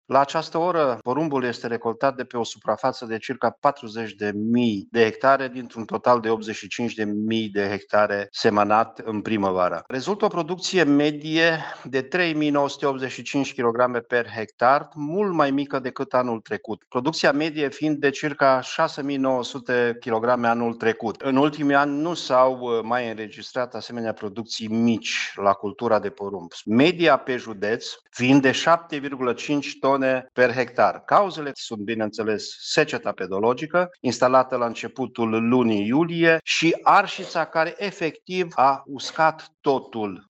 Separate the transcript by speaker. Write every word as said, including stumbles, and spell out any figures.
Speaker 1: La această oră, porumbul este recoltat de pe o suprafață de circa patruzeci de mii de hectare dintr-un total de optzeci și cinci de mii de hectare semănat în primăvară. Rezultă o producție medie de trei mii nouă sute optzeci și cinci kilograme per hectar, mult mai mică decât anul trecut. Producția medie fiind de circa șase mii nouă sute kilograme anul trecut. În ultimii ani nu s-au mai înregistrat asemenea producții mici la cultura de porumb. Media pe județ fiind de șapte virgulă cinci tone per hectar. Cauzele sunt, bineînțeles, seceta pedologică, instalată la începutul lunii iulie, și arșița care efectiv a uscat totul